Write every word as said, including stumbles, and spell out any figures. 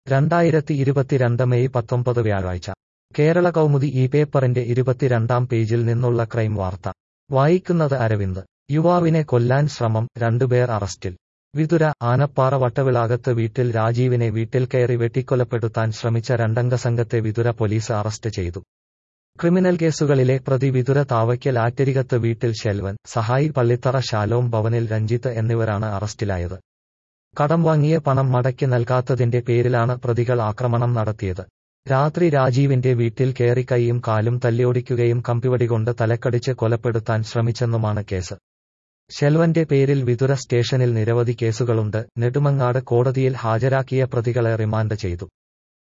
രണ്ടായിരത്തി ഇരുപത്തിരണ്ട് മെയ് പത്തൊമ്പത് വ്യാഴാഴ്ച കേരള കൗമുദി ഈ പേപ്പറിന്റെ ഇരുപത്തിരണ്ടാം പേജിൽ നിന്നുള്ള ക്രൈം വാർത്ത വായിക്കുന്നത് അരവിന്ദ്. യുവാവിനെ കൊല്ലാൻ ശ്രമം, രണ്ടുപേർ അറസ്റ്റിൽ. വിതുര ആനപ്പാറ വട്ടവിളാകത്ത് വീട്ടിൽ രാജീവിനെ വീട്ടിൽ കയറി വെട്ടിക്കൊലപ്പെടുത്താൻ ശ്രമിച്ച രണ്ടംഗ സംഘത്തെ വിതുര പോലീസ് അറസ്റ്റ് ചെയ്തു. ക്രിമിനൽ കേസുകളിലെ പ്രതി വിതുര താവയ്ക്കൽ ആറ്റരികത്ത് വീട്ടിൽ ശെൽവൻ, സഹായി പള്ളിത്തറ ശാലോം ഭവനിൽ രഞ്ജിത്ത് എന്നിവരാണ് അറസ്റ്റിലായത്. കടം വാങ്ങിയ പണം മടക്കി നൽകാത്തതിന്റെ പേരിലാണ് പ്രതികൾ ആക്രമണം നടത്തിയത്. രാത്രി രാജീവിന്റെ വീട്ടിൽ കയറി കൈയും കാലും തല്ലിയൊടിക്കുകയും കമ്പിവടികൊണ്ട് തലക്കടിച്ച് കൊലപ്പെടുത്താൻ ശ്രമിച്ചെന്നുമാണ് കേസ്. ശെൽവന്റെ പേരിൽ വിതുര സ്റ്റേഷനിൽ നിരവധി കേസുകളുണ്ട്. നെടുമങ്ങാട് കോടതിയിൽ ഹാജരാക്കിയ പ്രതികളെ റിമാൻഡ് ചെയ്തു.